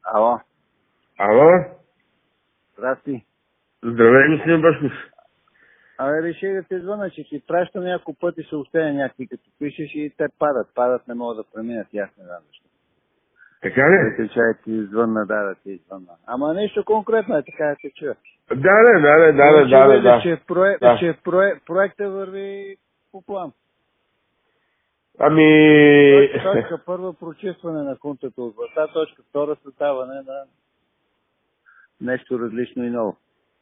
Ало, Ало? здрасти. Здравей, господин Башков. Абе, реших да те звъна, че ти пращам няколко пъти съобщения някакви, като пишеш и те падат. Падат, не могат да преминат, и аз не знам защо. Така ли? Да чай ти звънна, да ти звънна. Ама нещо конкретно е, така да те чуя. Да. Че проекта върви по план. Ами... Точка първа, прочистване на хунтата от властта. Точка втора, създаване на нещо различно и ново.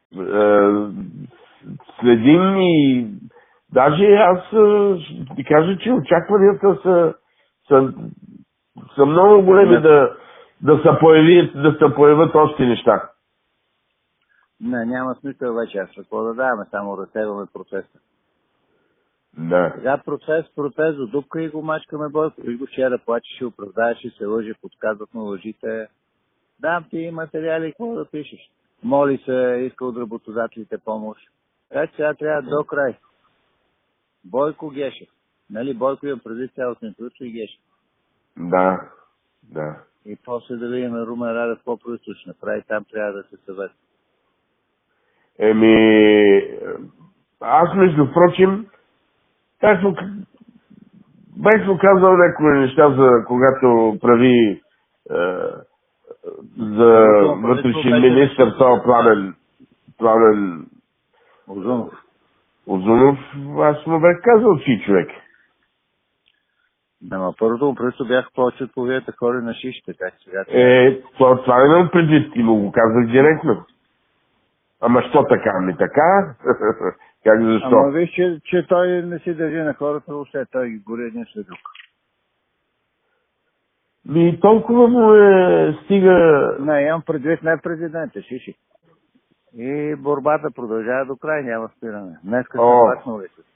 Следим и... Даже аз ще ти кажа, че очакванията са много големи да се появят още неща. Не, няма смисъл вече. Аз какво да даваме, само разсеваме процеса. Да. Сега процес, дупка и го мачкаме Бойко. И го вчера плачеше, оправдаеше се, лъжи, подсказват му лъжите. Дам ти материали, какво да пишеш. Моли се, иска от работодателите помощ. Така че сега трябва до край. Бойко Гешев. Нали, Бойко има преди цялото институто и Гешев. Да. И после да видим Румен Радев какво правителство ще направи, там трябва да се съвет. Аз между прочим, бях му казал някои неща, за когато прави за вътрешен министър, това Пламен Узунов. Аз му бях казал, че човек. Ама първото му правителство бяха повече от половината хора на шишите, как сега. Това не имам предвид и му го казах директно. Ама що така? Ами така? Как защо? Ама виж, че той не си държи на хората, въобще той ги гори един след друг. Толкова му стига... Не, имам предвид не президента, шиши. И борбата продължава до край, няма спиране. Днеска съм пак на улицата.